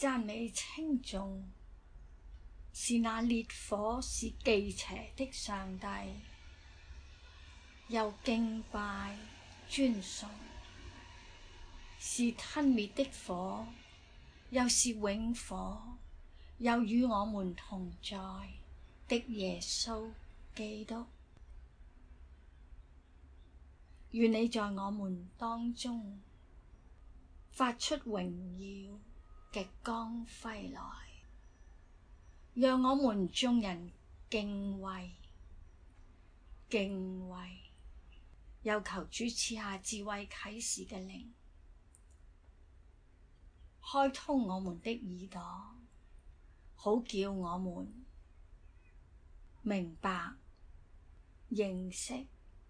讚美稱頌，是那烈火，是忌邪的上帝，又敬拜尊崇，是吞滅的火，又是永火，又與我們同在的耶穌基督。願你在我們當中發出榮耀嘅光輝來，讓我們眾人敬畏，又求主賜下智慧啟示嘅靈，開通我們的耳朵，好叫我們明白認識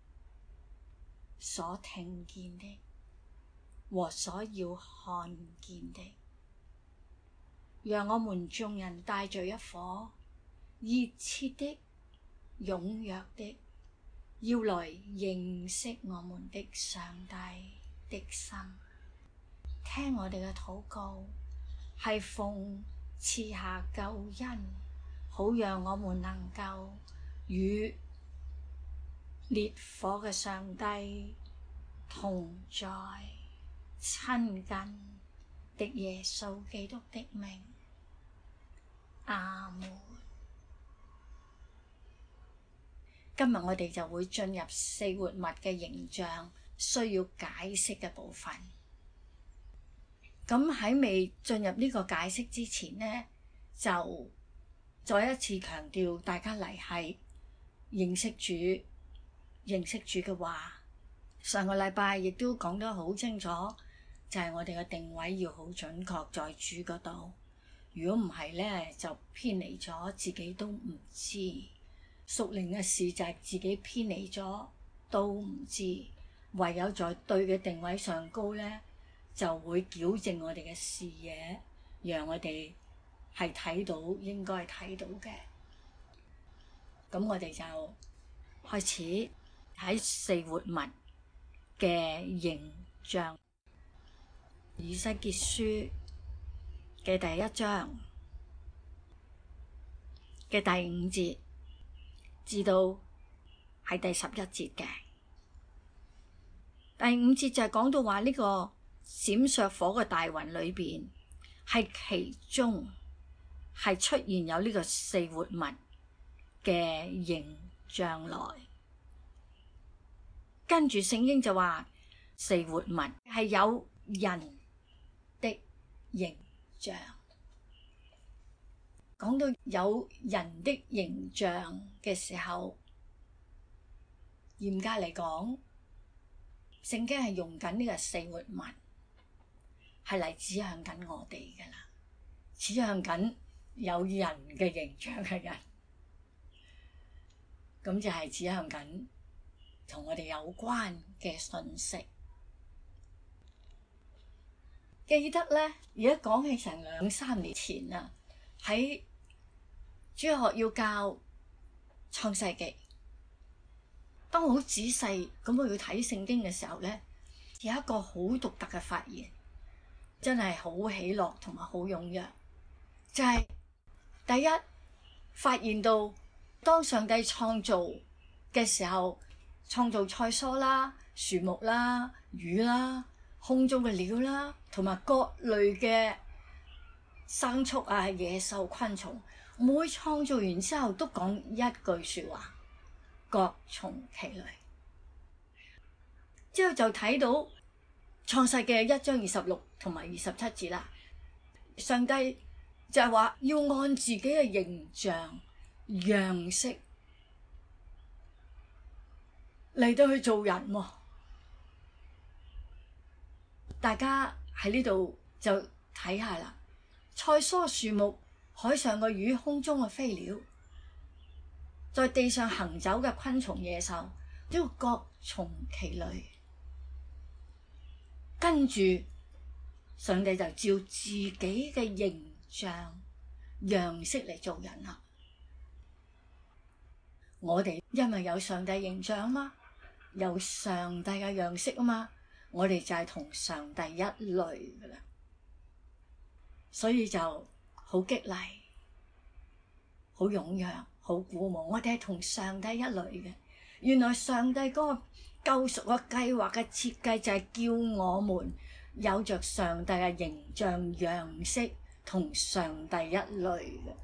所聽見的和所要看見的，讓我們眾人帶着一顆熱切的、踴躍的，要來認識我們的上帝的心。聽我哋嘅禱告，係奉賜下救恩，好讓我們能夠與烈火嘅上帝同在親近的耶穌基督的名。阿門。今日我哋就會進入四活物嘅形象需要解釋嘅部分。咁喺未進入呢個解釋之前呢，就再一次強調大家嚟係認識主嘅話。上個禮拜亦都講得好清楚，就係我哋嘅定位要好準確在主嗰度。如果唔係呢，就偏離咗，自己都唔知。屬靈嘅事就係自己偏離咗都唔知，唯有在對嘅定位上高呢，就會矯正我哋嘅視野，讓我哋係睇到應該睇到嘅。咁我哋就開始喺四活物嘅形象。以西結書嘅第一章嘅第5節至到係第11節嘅。第5節就係講到話呢個閃爍火嘅大雲裏邊，係其中係出現有呢個四活物嘅形象來。跟住聖經就話四活物係有人的形象。講到有人的形象嘅時候，嚴格嚟講，聖經係用緊呢個四活物係嚟指向緊我哋噶啦，指向緊有人嘅形象嘅人，咁就係指向緊同我哋有關嘅信息。記得咧，而家講起成2-3年前啊，喺主學要教創世記，當我好仔細咁我要睇聖經嘅時候咧，有一個好獨特嘅發現，真係好喜樂同埋好踴躍。就係第一，發現到當上帝創造嘅時候，創造菜蔬啦、樹木啦、魚啦、空中嘅鳥啦，同埋各類嘅牲畜啊、野獸、昆蟲，每創造完之後都講一句說話，各從其類。之後就睇到創世記1章26同埋27節啦，上帝就係話要按自己嘅形象樣式嚟到去做人喎。大家喺呢度就睇下啦，菜蔬樹木、海上嘅魚、空中嘅飛鳥，在地上行走嘅昆蟲野獸，都要各從其類。跟住上帝就照自己嘅形象樣式嚟做人啦。我哋因為有上帝形象嘛，有上帝嘅樣式啊嘛，我哋就係同上帝一類噶啦。 所以就好激勵、好踴躍、好鼓舞。我哋係同上帝一類嘅。原來上帝嗰個救贖嘅計劃嘅設計就係叫我們有着上帝嘅形象樣式，同上帝一類嘅。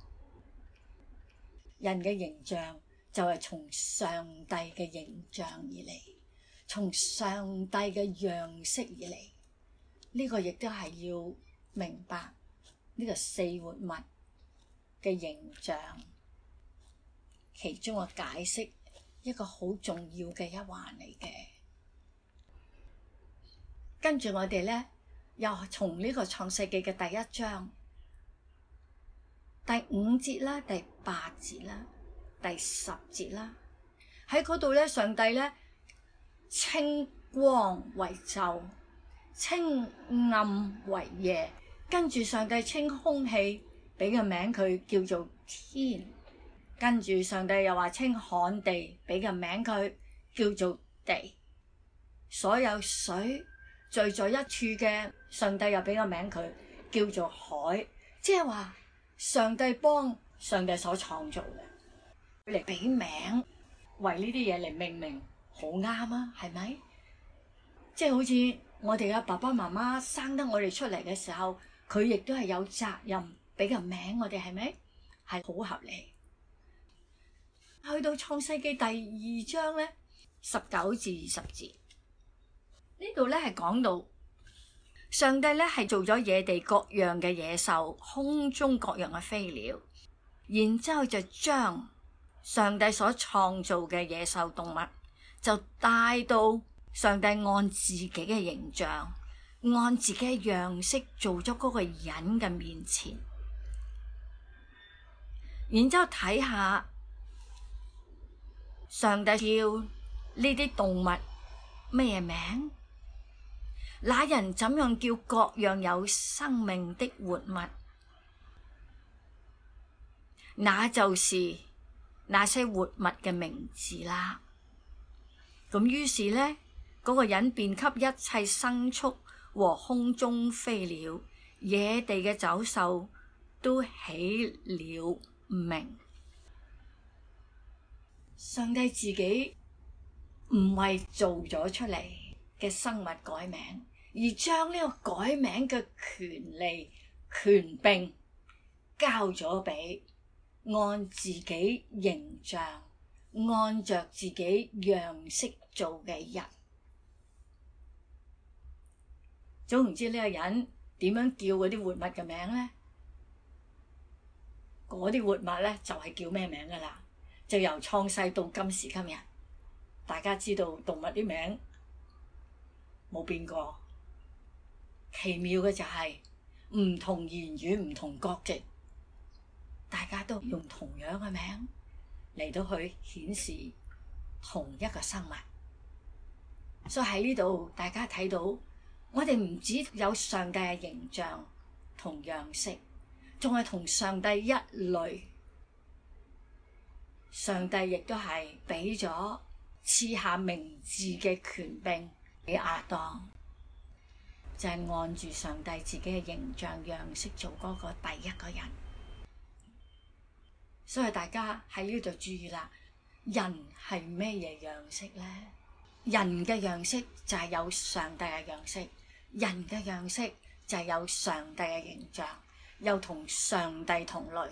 人嘅形象就係從上帝嘅形象而嚟，從上帝嘅樣式而嚟。呢個亦都係要明白呢個四活物嘅形象，其中嘅解釋一個好重要嘅一環嚟嘅。跟住我哋咧，又從呢個創世記嘅第一章第5節啦、第8節啦、第10節啦，喺嗰度咧，上帝咧稱光為晝，稱暗為夜。跟住上帝稱空氣俾個名佢叫做天，跟住上帝又話稱旱地俾個名佢叫做地，所有水聚在一處嘅，上帝又俾個名佢叫做海。即係話上帝幫上帝所創造嘅嚟俾名，為呢啲嘢嚟命名，好啱啊，係咪？即係好似我哋嘅爸爸媽媽生得我哋出嚟嘅時候，佢亦都係有責任俾個名我哋，係咪？係好合理。去到創世記第2章咧，19至20節，呢度咧係講到上帝咧係做咗野地各樣嘅野獸，空中各樣嘅飛鳥，然之後就將上帝所創造嘅野獸動物就帶到上帝按自己嘅形象，按自己嘅樣式做咗嗰個人嘅面前，然之後睇下上帝叫呢啲動物咩名，那人怎樣叫各樣有生命的活物，那就是那些活物嘅名字啦。咁於是呢，嗰個人便給一切牲畜和空中飛鳥、野地嘅走獸都起了名。上帝自己唔係做咗出嚟嘅生物改名，而將呢個改名嘅權利、權柄交咗俾按自己形象、按着自己樣式做嘅人。總唔知呢個人點樣叫嗰啲活物嘅名咧？嗰啲活物咧就係叫咩名噶啦？就由創世到今時今日，大家知道動物啲名冇變過。奇妙嘅就係唔同言語、唔同國籍，大家都用同樣嘅名嚟到去顯示同一個生物。所以喺呢度大家睇到，我哋唔只有上帝嘅形象同樣式，仲係同上帝一類。上帝亦都係俾咗賜下名字嘅權柄俾亞當，就係按住上帝自己嘅形象樣式做嗰個第一個人。所以大家喺呢度注意啦，人係咩嘢樣式咧？人嘅樣式就係有上帝嘅樣式，人嘅樣式就係有上帝嘅形象，又同上帝同類。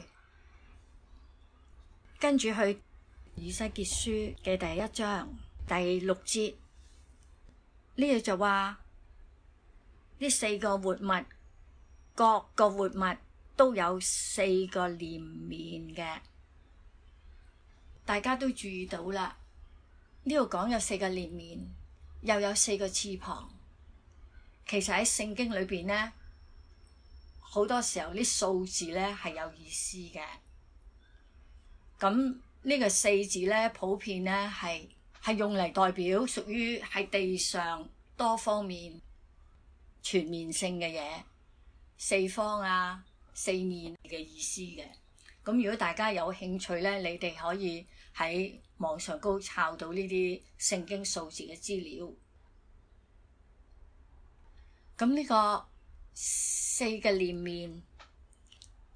跟住去以西結書嘅第1章第6節，呢度就話呢4個活物，各個活物都有4個臉面嘅。大家都注意到啦，呢度講有4個臉面，又有4個翅膀。其實喺聖經裏邊咧，好多時候啲數字咧係有意思嘅。咁呢個4字咧，普遍咧係用嚟代表屬於喺地上多方面全面性嘅嘢，四方啊、四面嘅意思嘅。咁如果大家有興趣咧，你哋可以喺網上高抄到呢啲聖經數字嘅資料。咁呢個4個臉面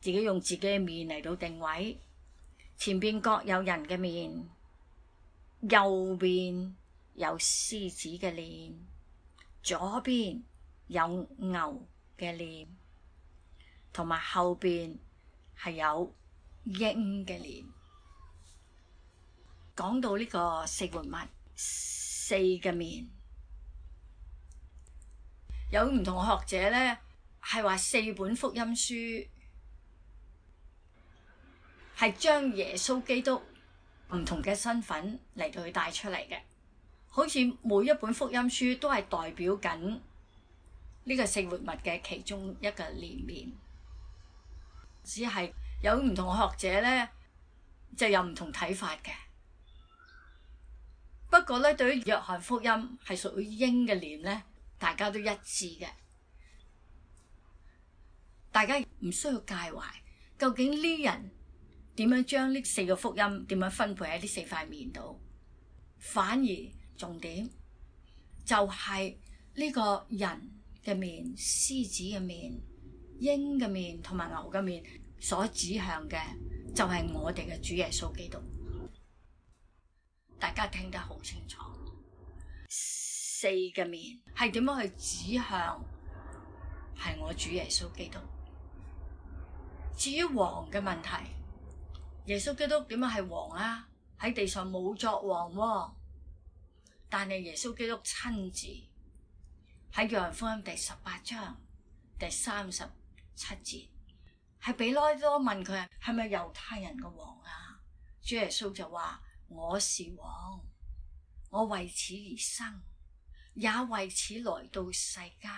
自己用自己嘅面嚟到定位，前邊各有人嘅面，右邊有獅子嘅臉，左邊有牛嘅臉，同埋後邊係有鷹嘅臉。講到呢個四活物，四嘅面，有唔同學者咧係話四本福音書係將耶穌基督唔同嘅身份嚟到去帶出嚟嘅，好似每一本福音書都係代表緊呢個四活物嘅其中一個臉面，只係有唔同學者咧就有唔同睇法嘅。不過咧，對於約翰福音係屬於鷹嘅臉咧，大家都一致嘅。大家唔需要介懷，究竟呢人點樣將呢四個福音點樣分配喺呢四塊面度？反而重點就係呢個人嘅面、獅子嘅面、鷹嘅面同埋牛嘅面所指向嘅，就係我哋嘅主耶穌基督。大家聽得好清楚，四嘅面係點樣去指向係我主耶穌基督。至於王嘅問題，耶穌基督點樣係王啊？喺地上冇作王喎，但係耶穌基督親自喺約翰福音第18章第37節，係彼拉多問佢係咪猶太人嘅王啊？主耶穌就話：我是王，我為此而生，也為此來到世間。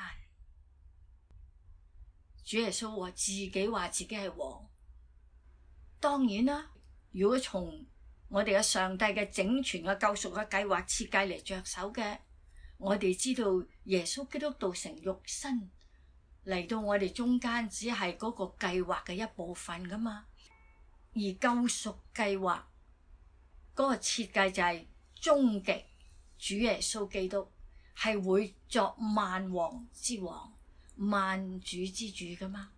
主耶穌話自己係王，當然啦。如果從我哋嘅上帝嘅整全嘅救贖嘅計劃設計嚟着手嘅，我哋知道耶穌基督道成肉身嚟到我哋中間，只係嗰個計劃嘅一部分噶嘛。而救贖計劃嗰個設計就係終極主耶穌基督係會作萬王之王、萬主之主噶嘛。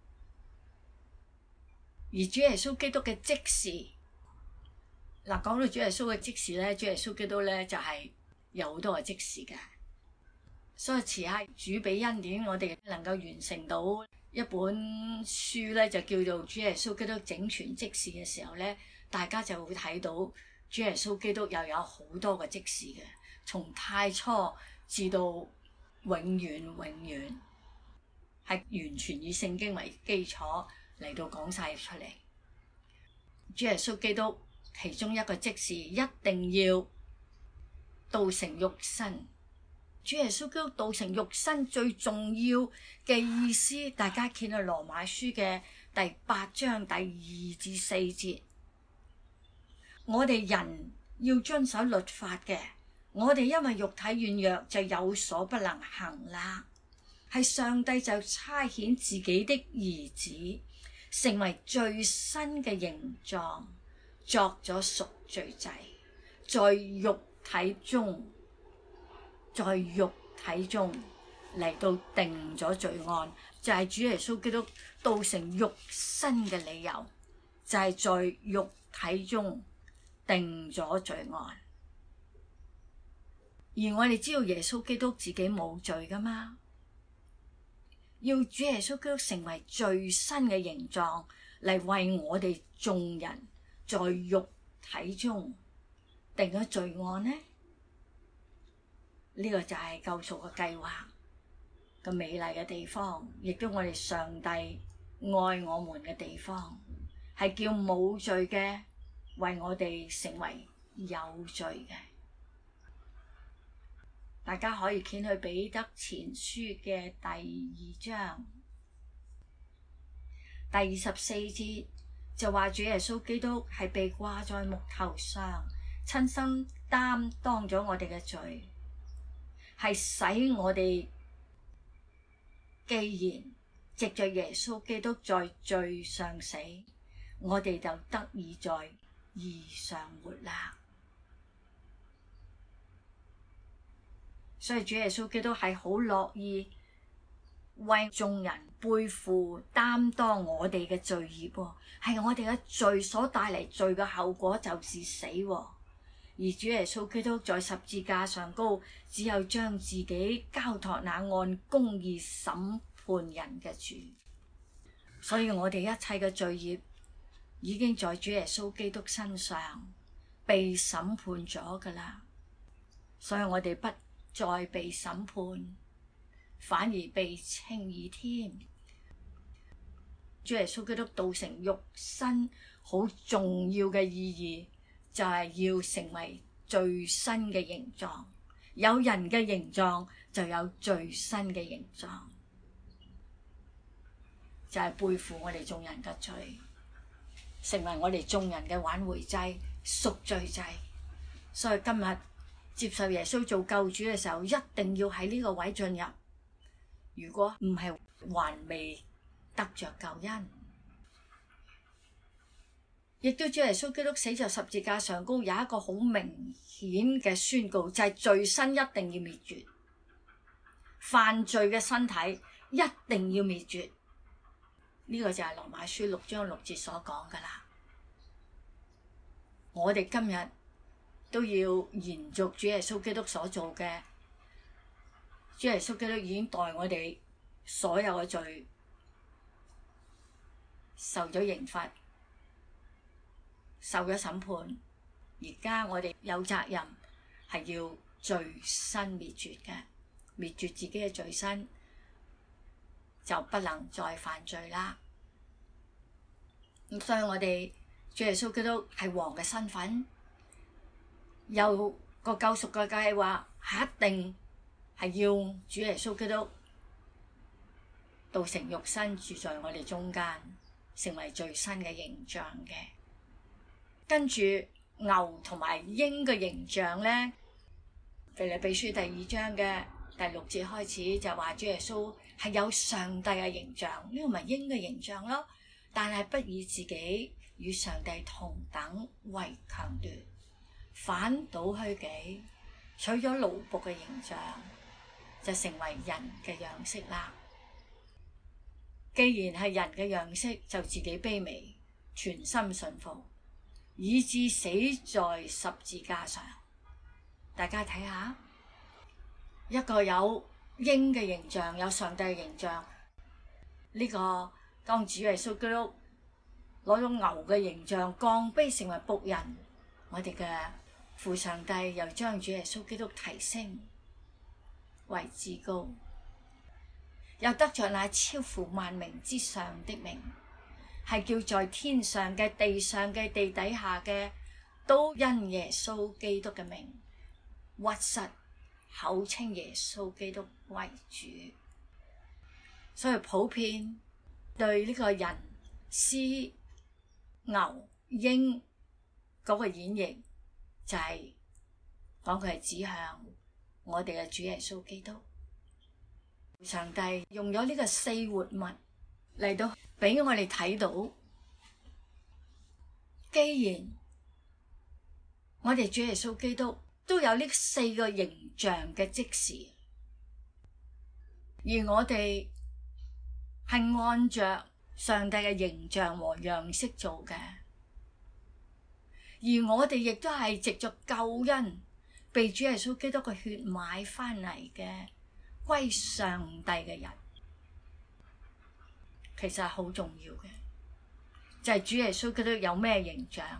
而主耶穌基督嘅即時，嗱，講到主耶穌嘅即時咧，主耶穌基督咧就係有好多嘅即時嘅，所以遲下主俾恩典，我哋能夠完成到一本書咧，就叫做主耶穌基督整全即時嘅時候咧，大家就會睇到主耶穌基督又有好多嘅即時嘅，從太初至到永遠，係完全以聖經為基礎嚟到講晒出嚟。主耶穌基督其中一個即時一定要道成肉身。主耶穌基督道成肉身最重要嘅意思，大家見到羅馬書嘅第8章第2至4節，我哋人要遵守律法嘅，我哋因為肉體軟弱就有所不能行啦。係上帝就差遣自己的兒子成為最新嘅形狀，作咗贖罪祭，在肉體中嚟到定咗罪案，就係主耶穌基督道成肉身嘅理由，就係在肉體中定咗罪案。而我哋知道耶穌基督自己冇罪噶嘛，要主耶穌基督成為最新嘅形狀嚟為我哋眾人在肉體中定咗罪案呢？呢個就係救贖嘅計劃嘅美麗嘅地方，亦都我哋上帝愛我們嘅地方，係叫冇罪嘅為我哋成為有罪嘅。大家可以掀去彼得前書嘅第2章第24節，就話主耶穌基督係被掛在木頭上，親身擔當咗我哋嘅罪，係使我哋既然藉着耶穌基督在罪上死，我哋就得以在義上活啦。所以主耶穌基督係好樂意為眾人背負擔當我哋嘅罪孽，係我哋嘅罪所帶嚟罪嘅後果就是死。而主耶穌基督在十字架上高，只有將自己交託那按公義審判人嘅主，所以我哋一切嘅罪孽已經在主耶穌基督身上被審判咗㗎喇，所以我哋不再被審判，反而被稱義添。主耶穌基督道成肉身好重要嘅意義，就係要成為最新嘅形狀，有人嘅形狀就有最新嘅形狀，就係背負我哋眾人嘅罪，成為我哋眾人嘅挽回祭、贖罪祭。所以今日接受耶穌做救主嘅時候，一定要喺呢個位進入。如果唔係，還未得着救恩。亦都主耶穌基督死在十字架上高，有一個好明顯嘅宣告，就係罪身一定要滅絕，犯罪嘅身體一定要滅絕。呢個就係羅馬書6章6節所講噶啦。我哋今日都要延續主耶穌基督所做嘅。主耶穌基督已經代我哋所有嘅罪受咗刑罰，受咗審判，而家我哋有責任係要罪身滅絕嘅，滅絕自己嘅罪身，就不能再犯罪啦。咁所以我哋主耶穌基督係王嘅身份，有個救贖嘅計劃，係一定係要主耶穌基督道成肉身住在我哋中間，成為最新嘅形象嘅。跟住牛同埋鷹嘅形象咧，腓立比書第2章嘅第6節開始就話主耶穌係有上帝嘅形象，呢個咪鷹嘅形象咯。但係不以自己與上帝同等為強奪，反倒虛己，取咗奴僕嘅形象，就成為人嘅樣式啦。既然係人嘅樣式，就自己卑微，全心順服，以致死在十字架上。大家睇下，一個有鷹嘅形象，有上帝嘅形象，呢個當主耶穌基督攞咗牛嘅形象，降卑成為僕人，我哋嘅父上帝又將主耶穌基督提升為至高，又得着那超乎萬名之上的名，係叫在天上嘅、地上嘅、地底下嘅，都因耶穌基督嘅名屈膝，口稱耶穌基督為主。所以普遍對呢個人、獅、牛、鷹嗰個演繹，就係講佢係指向我哋嘅主耶穌基督。上帝用咗呢個4活物嚟到俾我哋睇到，既然我哋主耶穌基督都有呢4個形象嘅即時，而我哋係按着上帝嘅形象和樣式做嘅，而我哋亦都係藉着救恩被主耶穌基督嘅血買翻嚟嘅歸上帝嘅人，其實係好重要嘅，就係主耶穌基督有咩形象，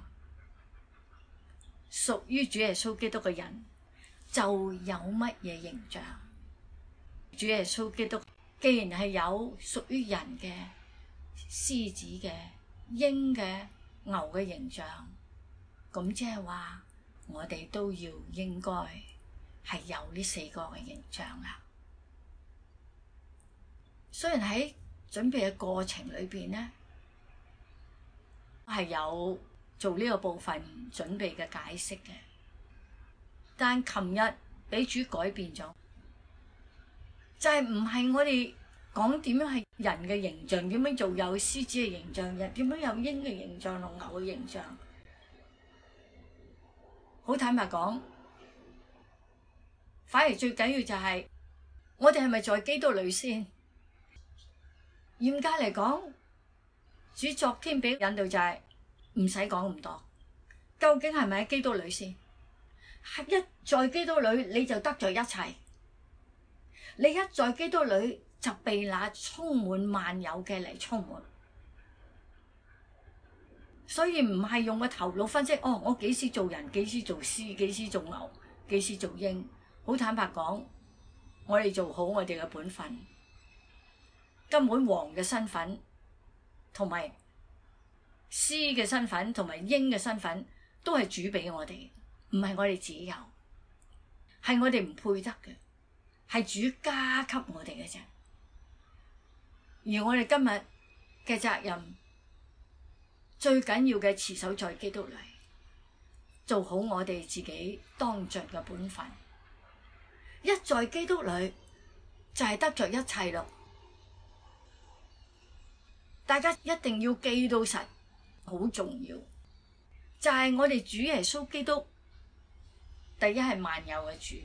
屬於主耶穌基督嘅人就有乜嘢形象。主耶穌基督既然係有屬於人嘅獅子嘅、鷹嘅、牛嘅形象，咁即係話我哋都要應該係有呢4個嘅形象啦。雖然喺準備嘅過程裏邊呢，係有做呢個部分準備嘅解釋嘅，但琴日俾主改變咗，就係唔係我哋講點樣係人嘅形象，點樣做有獅子嘅形象，點樣有鷹嘅形象同牛嘅形象。好坦白講，反而最緊要就係我哋係咪在基督裏先？ 嚴格嚟講，主昨天俾引導就係唔使講咁多，究竟係咪喺基督裏先？一在基督裏你就得着一切，你一在基督裏就被那充滿萬有嘅嚟充滿。所以唔係用個頭腦分析，哦，我幾時做人，幾時做獅，幾時做牛，幾時做鷹。好坦白講，我哋做好我哋嘅本分，根本王嘅身份同埋獅嘅身份同埋鷹嘅身份都係主俾我哋，唔係我哋自己有，係我哋唔配得嘅，係主加給我哋嘅啫。而我哋今日嘅責任，最緊要嘅持守在基督裏，做好我哋自己當盡嘅本分。一在基督裏就係得着一切咯。大家一定要記到實，好重要。就係我哋主耶穌基督，第一係萬有嘅主，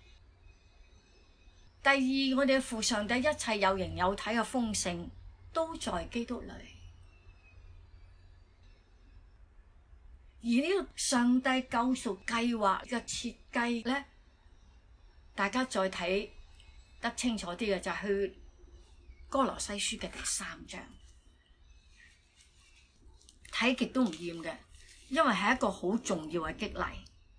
第二我哋父上帝一切有形有體嘅豐盛都在基督裏。而呢個上帝救贖計劃嘅設計咧，大家再睇得清楚啲嘅就係去歌羅西書嘅第3章，睇極都唔厭嘅，因為係一個好重要嘅激勵。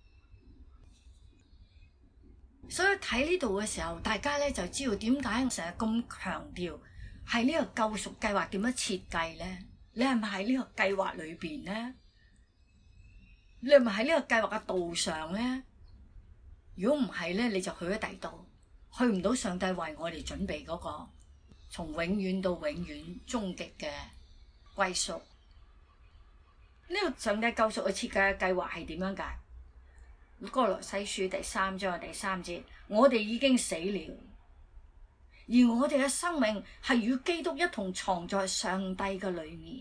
所以睇呢度嘅時候，大家咧就知道點解成日咁強調係呢個救贖計劃點樣設計咧？你係咪喺呢個計劃裏邊咧？你係咪喺呢個計劃嘅道上咧？如果唔係咧，你就去咗第度，去唔到上帝為我哋準備嗰個從永遠到永遠終極嘅歸宿。呢個上帝救贖嘅設計嘅計劃係點樣㗎？歌羅西書第3章第3節，我哋已經死了，而我哋嘅生命係與基督一同藏在上帝嘅裏面。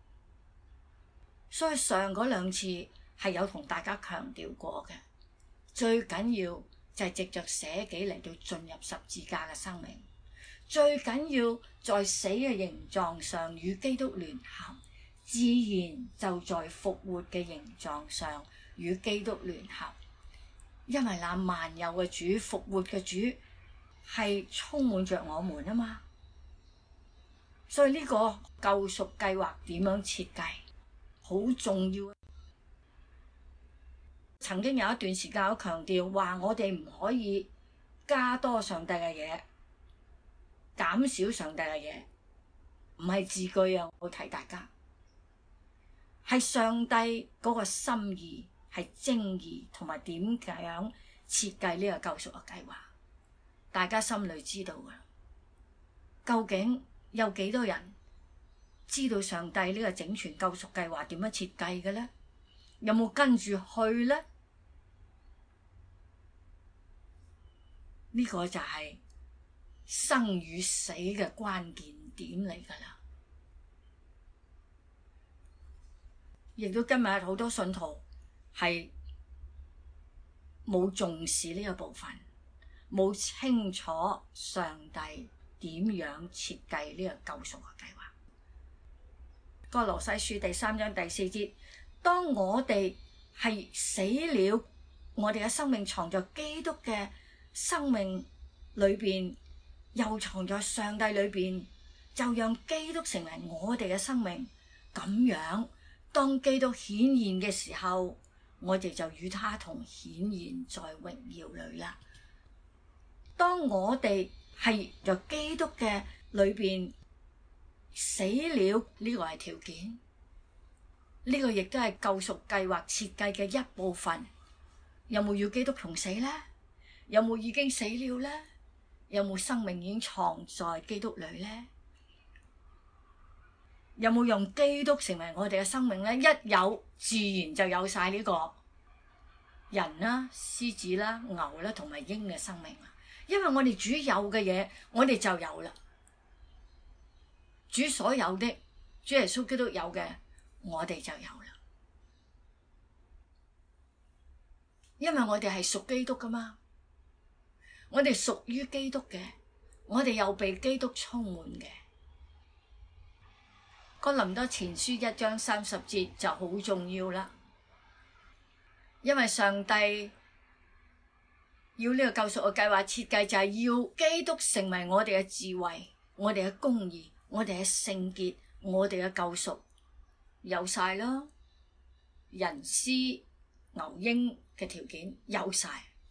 所以上嗰2次係有同大家強調過嘅，最緊要就係藉着捨己嚟到進入十字架嘅生命，最緊要在死嘅形狀上與基督聯合，自然就在復活嘅形狀上與基督聯合。因為那萬有嘅主、復活嘅主係充滿着我們啊嘛，所以呢個救贖計劃點樣設計好重要。曾經有一段時間我強調話，我哋唔可以加多上帝嘅嘢，減少上帝嘅嘢，唔係字句啊！我提大家係上帝嗰個心意，係精義同埋點樣設計呢個救贖嘅計劃，大家心裏知道㗎。究竟有幾多人知道上帝呢個整全救贖計劃點樣設計嘅咧？有冇跟住去咧？呢個就係生與死嘅關鍵點嚟㗎啦。亦都今日好多信徒係冇重視呢個部分，冇清楚上帝點樣設計呢個救贖嘅計劃。歌羅西書第3章第4節，當我哋係死了，我哋嘅生命藏在基督嘅生命裏邊，又藏在上帝裏邊，就讓基督成為我哋嘅生命。咁樣，當基督顯現嘅時候，我哋就與他同顯現在榮耀裏啦。當我哋係在基督嘅裏邊死了，呢個係條件，呢個亦都係救贖計劃設計嘅一部分。有冇與基督同死咧？有冇已經死了咧？有冇生命已經藏在基督裏咧？有冇用基督成為我哋嘅生命咧？一有，自然就有晒呢個人啦、獅子啦、牛啦同埋鷹嘅生命啦。因為我哋主有嘅嘢，我哋就有啦。主所有的，主耶穌基督有嘅，我哋就有啦。因為我哋係屬基督噶嘛，我哋屬於基督嘅，我哋又被基督充滿嘅。 哥林多前書1章30節就好重要啦，因為上帝要呢個救贖嘅計劃設計就係要基督成為我哋嘅智慧、我哋嘅公義、我哋嘅聖潔、我哋嘅救贖，有晒啦，人獅牛鷹嘅條件有晒，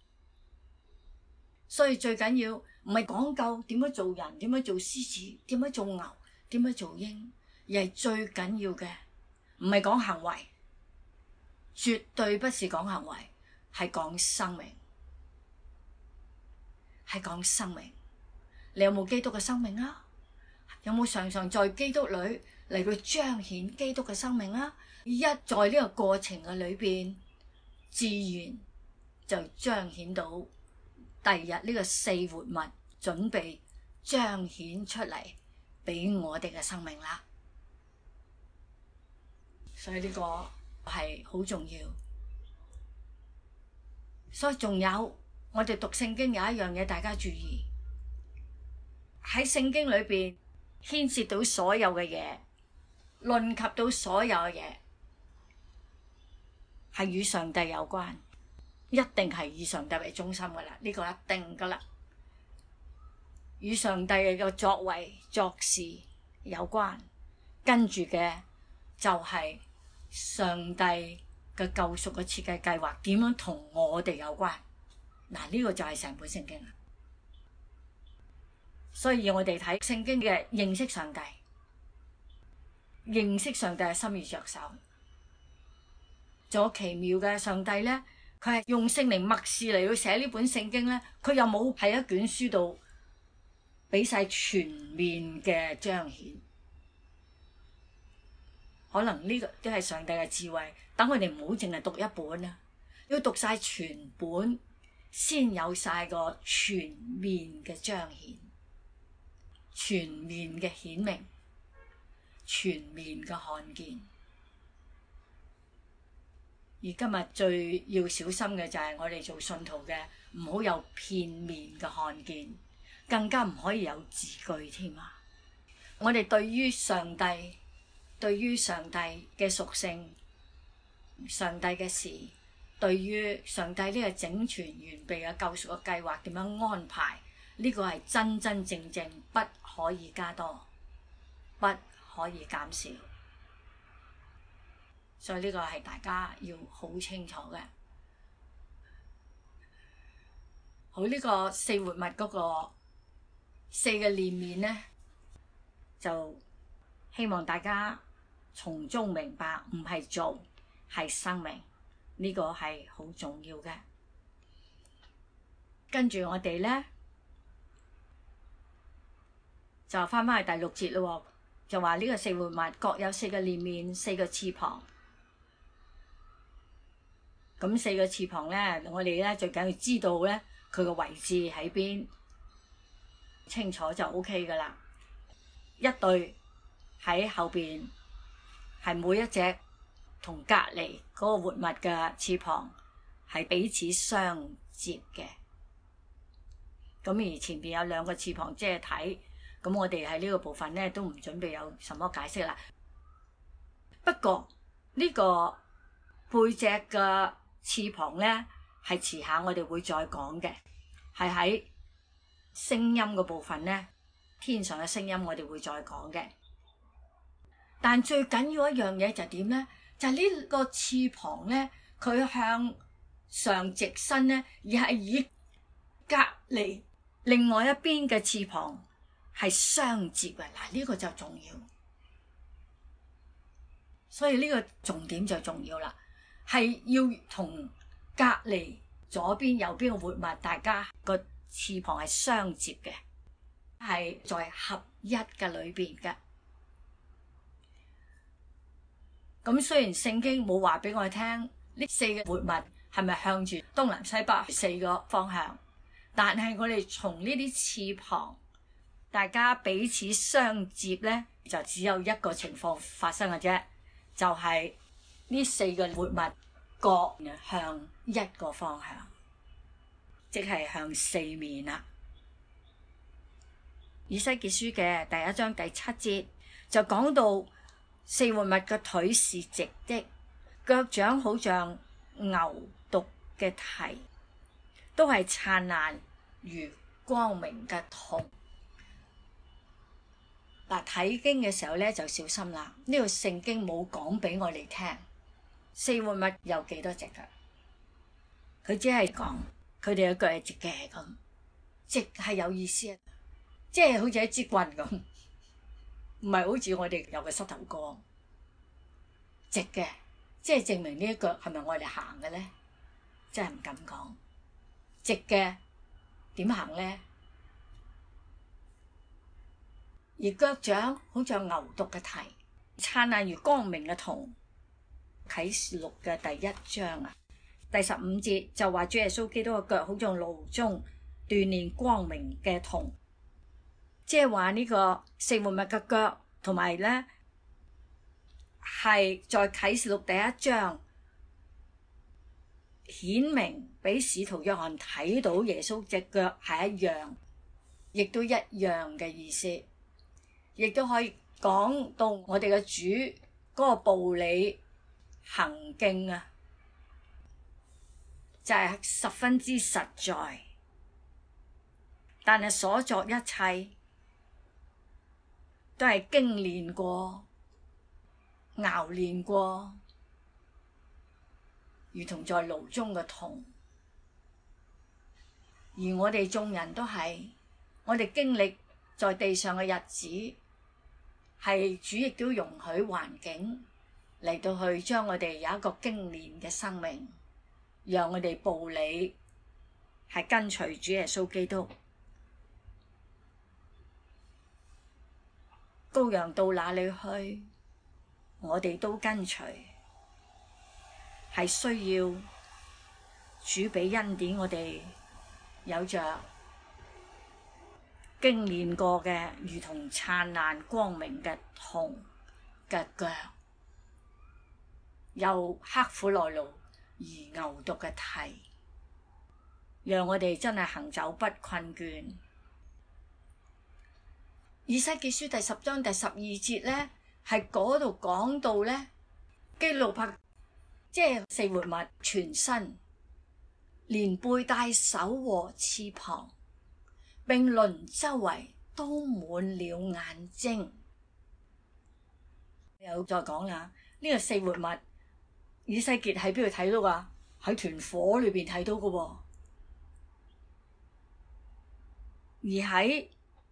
所以最緊要唔係講究點樣做人、點樣做獅子、點樣做牛、點樣做鷹，而係最緊要嘅唔係講行為，絕對不是講行為，係講生命。係講生命，你有冇基督嘅生命啊？有冇常常在基督裏嚟到彰顯基督嘅生命啊？一在呢個過程嘅裏邊，自然就彰顯到第二日呢個四活物準備彰顯出嚟俾我哋嘅生命啦。所以呢個係好重要。所以仲有。我哋讀聖經有一樣嘢，大家注意，喺聖經裏邊牽涉到所有嘅嘢，論及到所有嘅嘢，係與上帝有關，一定係以上帝為中心噶啦，呢個一定噶啦，與上帝嘅作為作事有關，跟住嘅就係上帝嘅救贖嘅設計計劃點樣同我哋有關。嗱，呢個就係成本聖經啦，所以我哋睇聖經嘅認識上帝，認識上帝嘅心意着手，仲有奇妙嘅上帝咧，佢係用聖靈默示嚟到寫呢本聖經咧，佢又冇喺一卷書度俾晒全面嘅彰顯，可能呢個都係上帝嘅智慧，等我哋唔好淨係讀一本啊，要讀晒全本。先有晒個全面嘅彰顯，全面嘅顯明，全面嘅看見。而今日最要小心嘅就係我哋做信徒嘅，唔好有片面嘅看見，更加唔可以有字句添啊！我哋對於上帝嘅屬性、上帝嘅事。對於上帝呢個整全完備嘅救贖嘅計劃點樣安排，呢個係真真正正不可以加多，不可以減少，所以呢個係大家要好清楚嘅。好，呢個四活物嗰個四個臉面呢，就希望大家從中明白，唔係做，係生命。呢個係好重要嘅。跟住我哋咧就翻返去第6節咯，就話呢個四活物各有四個臉面、四個翅膀。咁四個翅膀咧，我哋咧最緊要知道咧佢個位置喺邊，清楚就 OK 噶啦。一對喺後邊，係每一隻。同隔離嗰個活物嘅翅膀係彼此相接嘅，咁而前邊有兩個翅膀遮體，咁我哋喺呢個部分咧都唔準備有什麼解釋啦。不過呢個背脊嘅翅膀咧係遲下我哋會再講嘅，係喺聲音嘅部分咧，天上嘅聲音我哋會再講嘅。但最緊要一樣嘢就係點咧？就係呢個翅膀咧，佢向上直伸咧，而係以隔離另外一邊嘅翅膀係相接嘅。嗱，呢個就重要，所以呢個重點就重要啦，係要同隔離左邊右邊嘅活物，大家個翅膀係相接嘅，係在合一嘅裏邊嘅。咁雖然聖經冇話俾我哋聽呢四個活物係咪向住東南西北四個方向，但係我哋從呢啲翅膀，大家彼此相接咧，就只有一個情況發生嘅啫，就係呢四個活物各向一個方向，即係向四面啦。以西結書嘅第1章第7節就講到四活物嘅腿是直的，腳掌好像牛犢嘅蹄，都係燦爛如光明嘅銅。嗱，睇經嘅時候咧就小心啦，呢個聖經冇講俾我哋聽四活物有幾多隻腳，佢只係講佢哋嘅腳係直嘅，咁直係有意思啊，即係好似一支棍咁，唔係好似我哋有個膝頭哥直嘅，即係證明呢一腳係咪我哋行嘅咧？真係唔敢講。直嘅點行咧？而腳掌好像牛犢嘅蹄，燦爛如光明嘅銅。啟示錄嘅第1章啊，第15節就話主耶穌基督嘅腳好像爐中鍛煉光明嘅銅，即係話呢個四活物嘅腳，同埋咧係在啟示錄第1章顯明俾使徒約翰睇到耶穌隻腳係一樣，亦都一樣嘅意思，亦都可以講到我哋嘅主嗰個步履行徑啊，就係十分之實在，但係所作一切都係經練過、熬練過，如同在爐中嘅銅。而我哋眾人都係，我哋經歷在地上嘅日子，係主亦都容許環境嚟到去將我哋有一個經練嘅生命，讓我哋步履係跟隨主耶穌基督。羔羊到哪裏去，我哋都跟隨，係需要主俾恩典我哋有着經練過嘅，如同燦爛光明嘅銅嘅腳，又刻苦耐勞而牛犢嘅蹄，讓我哋真係行走不困倦。以西結書第10章第12節咧，係嗰度講到咧，基路伯即係四活物全身，連背帶手和翅膀，並鱗周圍都滿了眼睛。又再講啦，呢個四活物以西結喺邊度睇到噶？喺團火裏邊睇到噶喎。而喺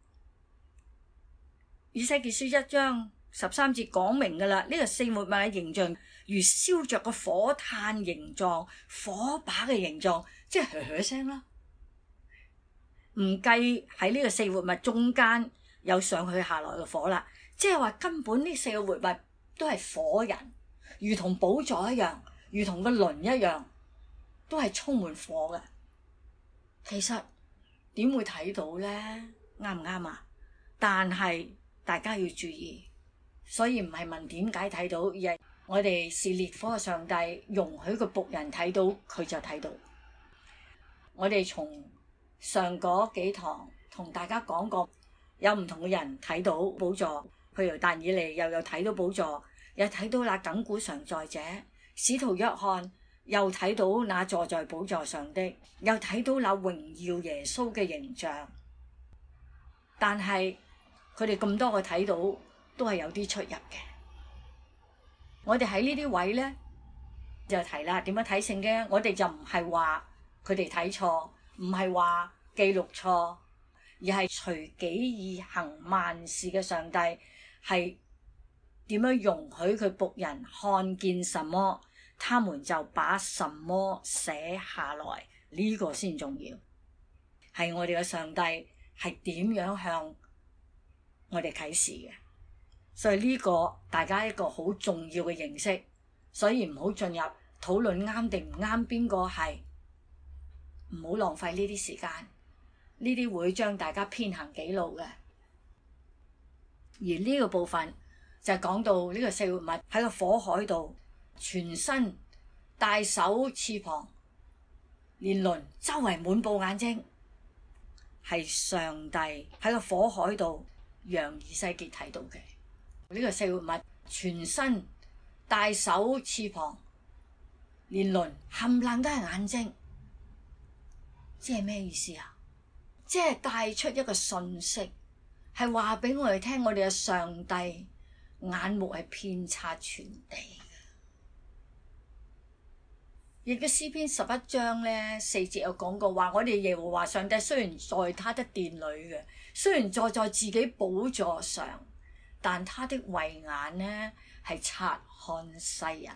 以西結書1章13節講明噶啦，呢個四活物嘅形象如燒着個火炭形狀、火把嘅形狀，即係噓噓聲啦。唔計喺呢個四活物中間有上去下來嘅火啦，即係話根本呢四個活物都係火人，如同寶座一樣，如同個輪一樣，都係充滿火嘅。其實點會睇到咧？啱唔啱啊？但係大家要注意，所以唔係問點解睇到，而係我哋是烈火嘅上帝，容許個僕人睇到，佢就睇到。我哋從上嗰幾堂同大家講過，有唔同嘅人睇到寶座，譬如但以理又有睇到寶座，又睇到那亙古常在者，使徒約翰又睇到那坐在寶座上的，又睇到那榮耀耶穌嘅形象。但係佢哋咁多個睇到都係有啲出入嘅。我哋喺呢啲位咧就提啦，點樣睇聖經？我哋就唔係話佢哋睇錯，唔係話記錄錯，而係隨己意行萬事嘅上帝係點樣容許佢僕人看見什麼，他們就把什麼寫下來，呢個先重要。係我哋嘅上帝係點樣向我哋啟示嘅，所以呢個大家一個好重要嘅認識，所以唔好進入討論啱定唔啱，邊個係，唔好浪費呢啲時間，呢啲會將大家偏行己路嘅。而呢個部分就係講到呢個四活物喺個火海度，全身帶手翅膀，連鱗周圍滿布眼睛，係上帝喺個火海度讓以西結睇到嘅。呢個四活物全身大手翅膀，連鱗冚唪唥都係眼睛，即係咩意思啊？即係帶出一個訊息，係話俾我哋聽，我哋嘅上帝眼目係遍察全地嘅。亦都詩篇11章咧4節有講過話，我哋耶和華上帝雖然在他的殿裏嘅，雖然坐在自己寶座上，但他的慧眼呢係察看世人。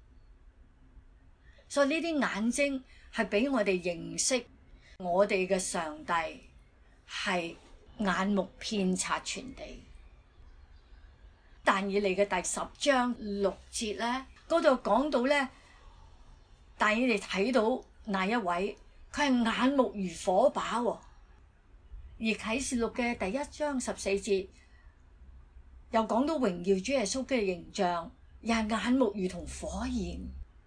所以呢啲眼睛係俾我哋認識我哋嘅上帝係眼目遍察全地。但以理嘅第10章6節咧，嗰度講到咧，但以理睇到那一位，佢係眼目如火把喎。而啟示錄嘅第1章14節又講到榮耀主耶穌嘅形象，又係眼目如同火焰。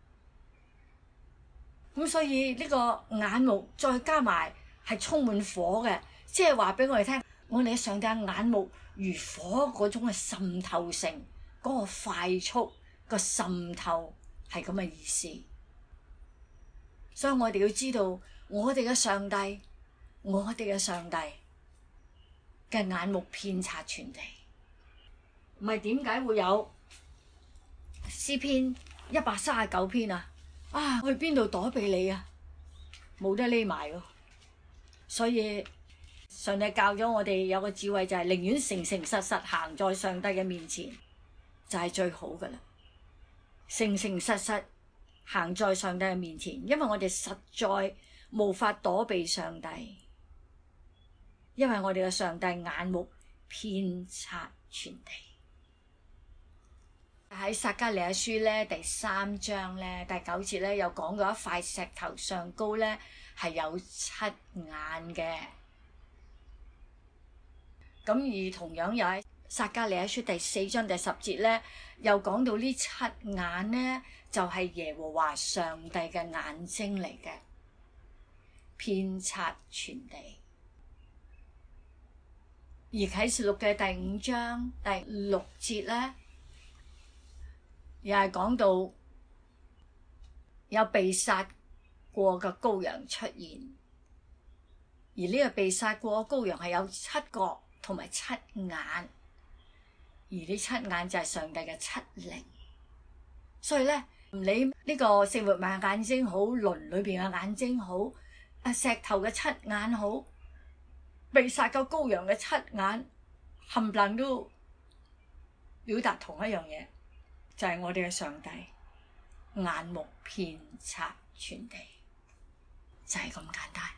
咁所以呢個眼目再加埋係充滿火嘅，即係話俾我哋聽，我哋嘅上帝眼目如火嗰種嘅滲透性，嗰個快速個滲透係咁嘅意思。所以我哋要知道，我哋嘅上帝嘅眼目遍察全地。唔係點解會有詩篇139篇啊？去邊度躲避你啊？冇得匿埋喎。所以上帝教咗我哋有個智慧，就係寧願誠誠實實行在上帝嘅面前，就係最好噶啦。誠誠實實行在上帝嘅面前，因為我哋實在無法躲避上帝，因為我哋嘅上帝眼目遍察全地。喺撒迦利亞書咧第3章咧第9節咧，又講到一塊石頭上高咧係有7眼嘅。咁而同樣又喺撒迦利亞書第4章第10節咧，又講到呢7眼咧就係耶和華上帝嘅眼睛嚟嘅，遍察全地。而啟示錄嘅第5章第6節咧，又係講到有被殺過嘅羔羊出現，而呢個被殺過嘅羔羊係有7角同埋7眼，而呢7眼就係上帝嘅7靈。所以咧，唔理呢個四活物嘅眼睛好，鱗裏邊嘅眼睛好，石頭嘅7眼好，被殺嘅羔羊嘅7眼，冚唪唥都表達同一樣嘢，就係我哋嘅上帝眼目遍察全地，就係咁簡單。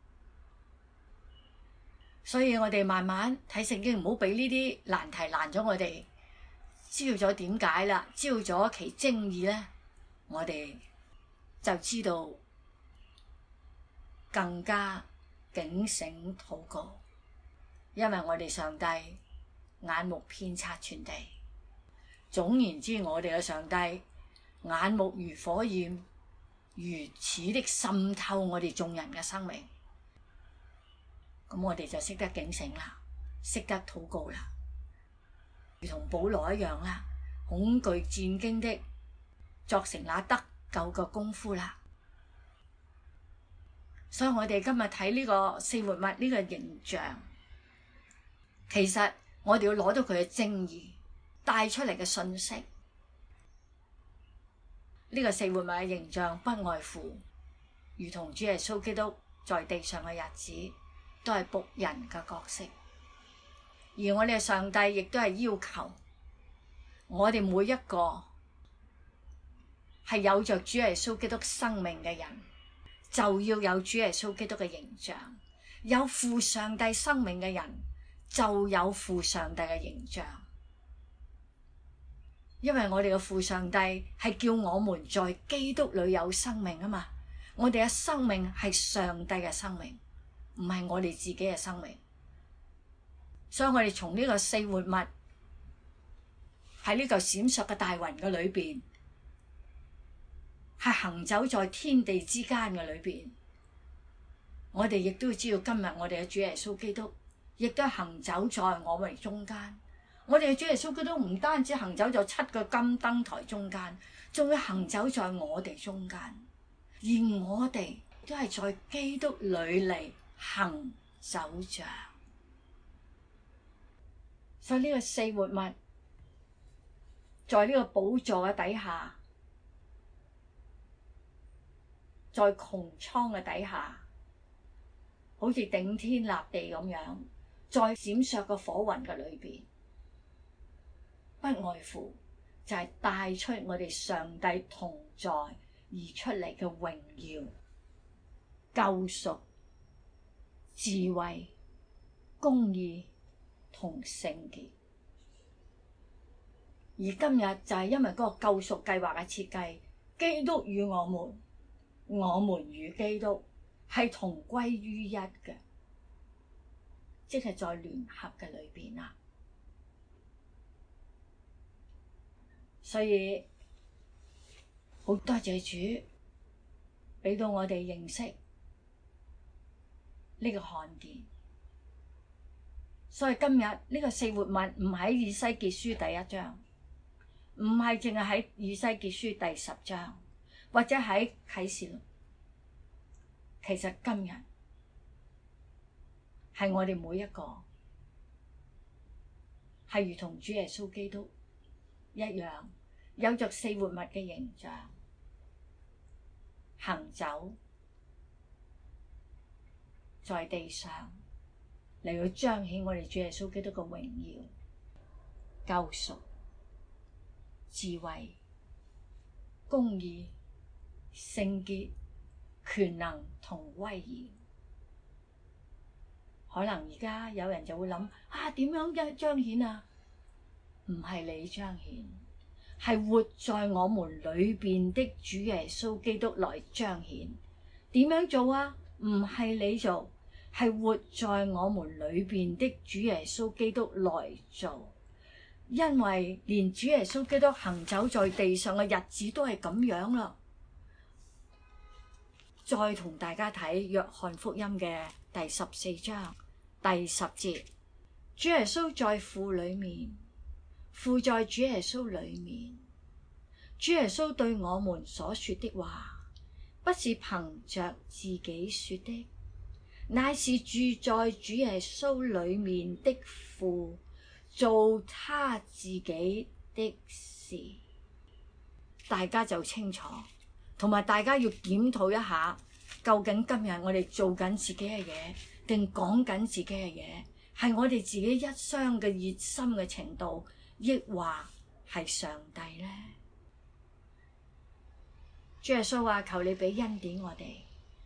所以我哋慢慢睇聖經，唔好俾呢啲難題難咗我哋。知道咗點解啦，知道咗其精義咧，我哋就知道更加警醒禱告，因為我哋上帝眼目遍察全地。總言之，我哋嘅上帝眼目如火焰，如此的滲透我哋眾人嘅生命。咁我哋就識得警醒啦，識得禱告啦，如同保羅一樣啦，恐懼戰兢的作成那得救嘅功夫啦。所以我哋今日睇呢個四活物呢個形象，其實我哋要攞到佢嘅精義帶出嚟嘅信息。呢個四活物嘅形象不外乎如同主耶穌基督在地上嘅日子，都係僕人嘅角色。而我哋嘅上帝亦都係要求我哋每一個係有着主耶穌基督生命嘅人，就要有主耶穌基督嘅形象。有父上帝生命嘅人，就有父上帝嘅形象。因為我哋嘅父上帝係叫我們在基督裏有生命啊嘛，我哋嘅生命係上帝嘅生命，唔係我哋自己嘅生命。所以我哋從呢個四活物喺呢嚿閃爍嘅大雲嘅裏邊，係行走在天地之間嘅裏邊，我哋亦都要知道今日我哋嘅主耶穌基督亦都行走在我哋中間， 我哋嘅主耶穌基督唔單止行走咗7個金燈台中間，仲要行走在我哋中間，而我哋都係在基督裏嚟行走着。所以呢個四活物在呢個寶座嘅底下，在穹蒼嘅底下，好似頂天立地咁樣，在閃爍嘅火雲嘅裏邊，不外乎就係帶出我哋上帝同在而出嚟嘅榮耀、救贖、智慧、公義同聖潔。而今日就係因為嗰個救贖計劃嘅設計，基督與我們，我們與基督係同歸於一嘅，即係在聯合嘅裏邊啦。所以好多謝主俾到我哋認識呢個看見。所以今日呢個四活物唔喺以西結書第1章，唔係淨係喺以西結書第10章，或者喺啟示錄。其實今日係我哋每一個係如同主耶穌基督一樣，有着四活物嘅形象，行走在地上嚟去彰顯我哋主耶穌基督嘅榮耀、救贖、智慧、公義、聖潔、權能同威嚴。可能而家有人就會諗點樣彰顯啊？唔係你彰顯，係活在我們裏邊的主耶穌基督來彰顯。點樣做啊？唔係你做，係活在我們裏邊的主耶穌基督來做。因為連主耶穌基督行走在地上嘅日子都係咁樣啦。再同大家睇約翰福音嘅第14章第10節，主耶穌在父裏面，父在主耶穌裏面。主耶穌對我們所說的話，不是憑着自己說的，乃是住在主耶穌裏面的父做他自己的事。大家就清楚，同埋大家要檢討一下，究竟今日我哋做緊自己嘅嘢，定講緊自己嘅嘢，係我哋自己一廂嘅熱心嘅程度，抑或係上帝呢？主耶穌話：求你俾恩典我哋，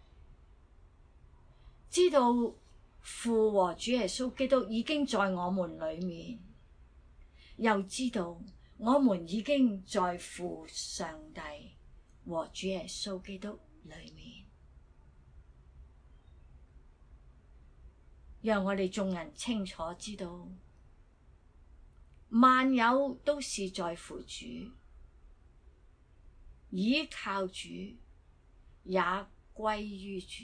知道父和主耶穌基督已經在我們裏面，又知道我們已經在父上帝和主耶穌基督裏面。讓我哋眾人清楚知道，萬有都是在乎主，倚靠主，也歸於主。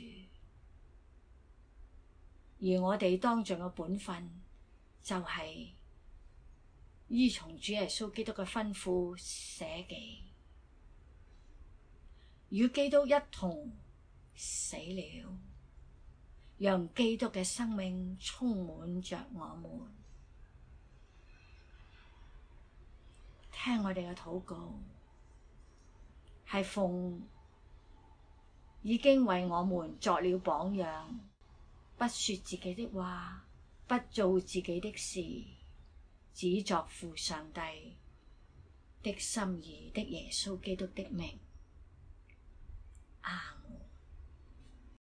而我哋當盡嘅本分，就係依從主耶穌基督嘅吩咐捨己，與基督一同死了，讓基督嘅生命充滿着我們。聽我哋嘅禱告，係奉已經為我們作了榜樣，不說自己的話，不做自己的事，只作父上帝的心意的耶穌基督的名。阿們。